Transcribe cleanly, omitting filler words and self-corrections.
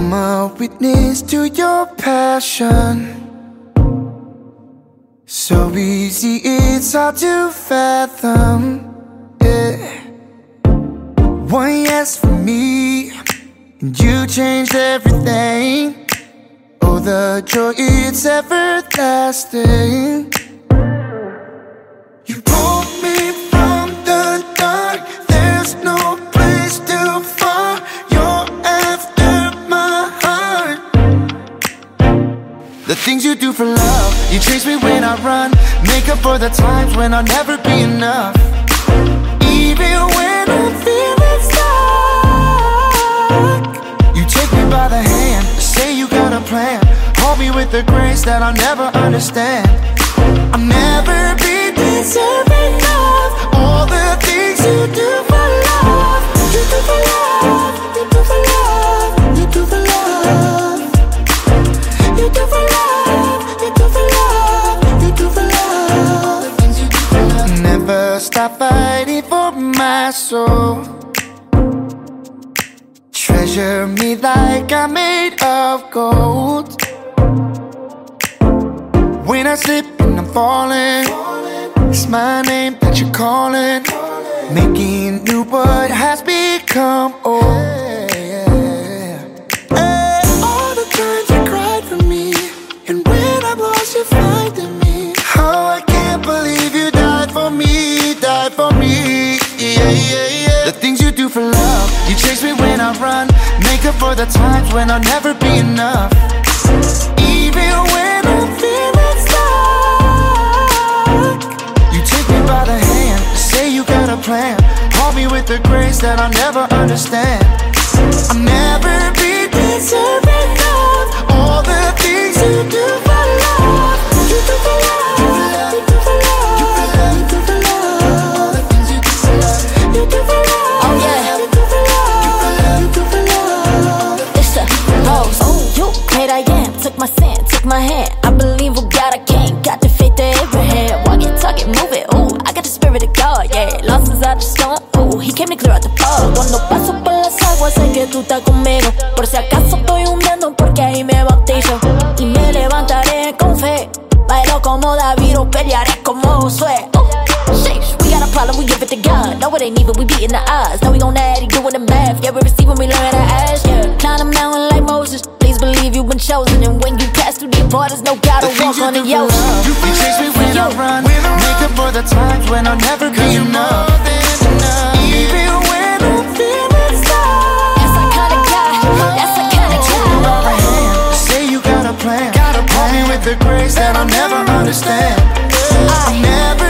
I'm a witness to your passion. So easy, it's hard to fathom. Yeah. One yes for me, and you changed everything. Oh, the joy, it's everlasting. You pulled me from the dark. There's no place too far. You're after my heart. The things you do for love, you chase me when I run, make up for the times when I'll never be enough. Even when I'm feeling stuck, you take me by the hand, say you got a plan, hold me with the grace that I'll never understand. I'll never be deserving of all the things you do for love. You do for love, you do for love, you do for love. You do for love, you do for love, you do for love. The things you do for love. Never stop fighting for my soul. Treasure me like I'm made of gold. When I slip and I'm falling, it's my name that you're calling, making new what has become old. All the times you cried for me, and when I'm lost you're finding me. Oh, I can't believe you died for me, died for me. Yeah, yeah, yeah. The things you do for love, you chase me when I run, make up for the times when I'll never be enough. Even when I'm feeling stuck, you take me by the hand, say you got a plan, hold me with the grace that I'll never understand. I'll never be deserving of all the things you do for love. You do for love, you do for love, you do for love. The things you do for love, you do for love. Oh yeah, you do for love, you do for love. it's a rose. Oh, you great I am. Took my sin, took my hand. I believe what God I can. Got the faith of Abraham. Walk it, talk it, move it. Ooh, I got the spirit of God. Yeah, lost inside the storm. Ooh, He came to clear out the fog. Cuando paso por las aguas sé que tú estás conmigo. Por si acaso estoy hundiendo porque ahí me bautizo. Y me levantaré con fe. Bailo como David o pelearé como Josué. Sheesh, we got a problem, we give it to God. No, it ain't even, we beating the odds. Now we gon' add, he doing the math. Yeah, we receive when we learn to ask. Yeah, climb a mountain like Moses. Please believe you've been chosen. And when you pass through the waters, no God will walk on the ocean. You chase me when I run, make up for the times when I'll never be enough. Even when I'm feeling stuck, That's the kind of guy, that's the kind of take me by the guy. hand, say you got a plan, hold me with the grace that I'll never understand. I'll never